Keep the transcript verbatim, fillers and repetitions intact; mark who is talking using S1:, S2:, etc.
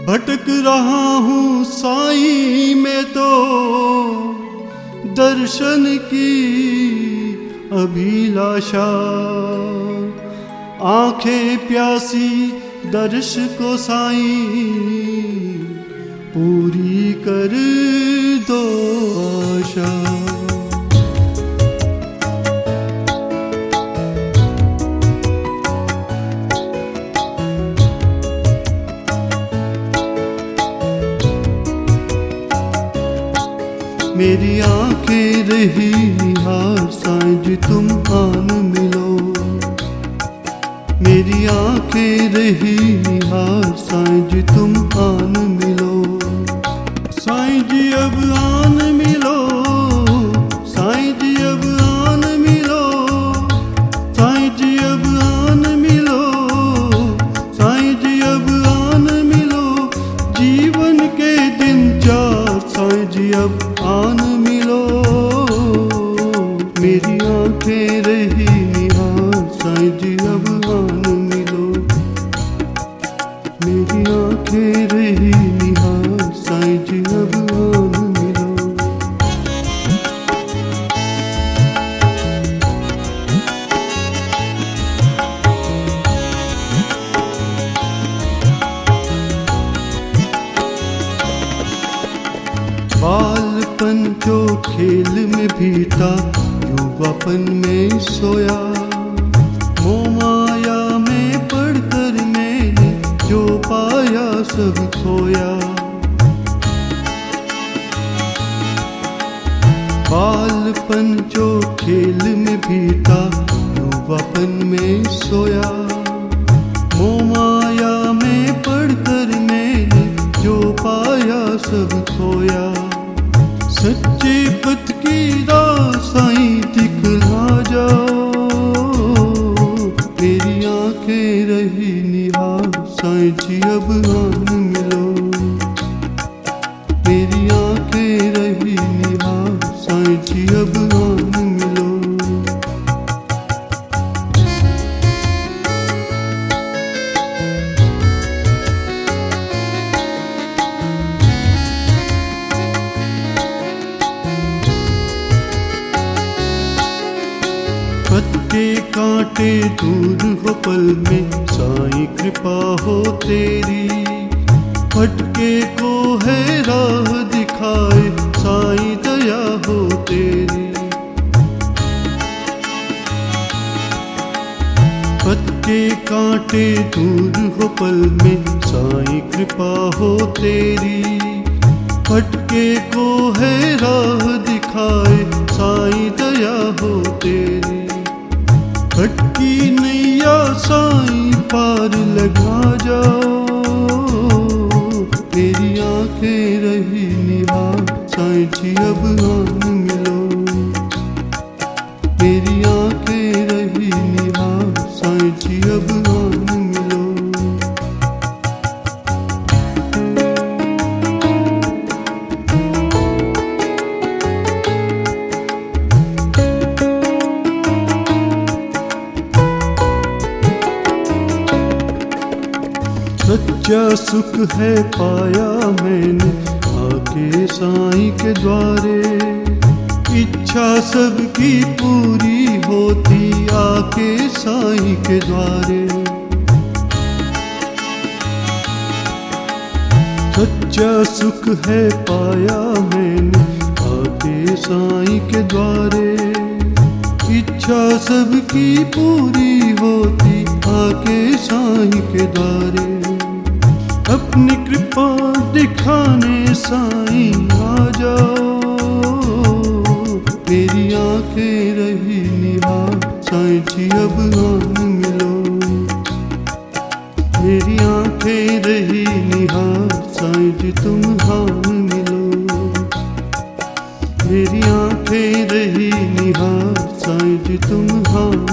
S1: भटक रहा हूँ साईं मैं तो दर्शन की अभिलाषा, आंखें प्यासी दर्श को साईं पूरी कर दो आशा। मेरी आंखें रही निहार साईं जी तुम आन मिलो, मेरी आंखें रही निहार साईं जी तुम आन मिलो। साईं जी अब आन मिलो, साईं जी अब आन मिलो, साईं जी अब आन मिलो, साईं जी अब आन मिलो। जीवन के दिन चार साईं जी अब आन मिलो। मेरी आंखें रही निहार साईं जी अब आन मिलो, मेरी आंखें रही निहार साईं जी अब आन मिलो। बालपन जो खेल में बीता युवापन में सोया, मोह माया में पढ़कर मैंने जो पाया सब खोया। बालपन जो खेल में बीता युवापन में सोया, मोह माया में पढ़कर मैंने जो पाया सब खोया। सच्चे पथ की राह साईं दिखला जाओ, मेरी आंखें रही निहार साईं जी अब आन मिलो, मेरी आंखें रही निहार साईं जी अब आन मिलो। पत्ते कांटे दूर हो पल में साईं कृपा हो तेरी, भटके को है राह दिखाए साईं दया हो तेरी। पत्ते कांटे दूर हो पल में साईं कृपा हो तेरी, भटके को है राह दिखाए साईं दया हो तेरी। भटकी नैया साईं पार लगा जाओ, मेरी आंखें रही निहार साईं जी अब आन मिलो, मेरी आंखें रही निहार साईं जी अब आन मिलो। सच्चा सुख है पाया मैंने आके साईं के द्वारे, इच्छा सबकी पूरी होती आके साईं के द्वारे। सच्चा सुख है पाया मैंने आके साईं के द्वारे, इच्छा सबकी पूरी होती आके साईं के द्वारे। अपनी कृपा दिखाने साईं आ जाओ, मेरी आंखें रही निहार साईं जी अब आन मिलो, मेरी आंखें रही निहार साईं जी तुम आन मिलो, मेरी आंखें रही निहार साईं जी तुम आन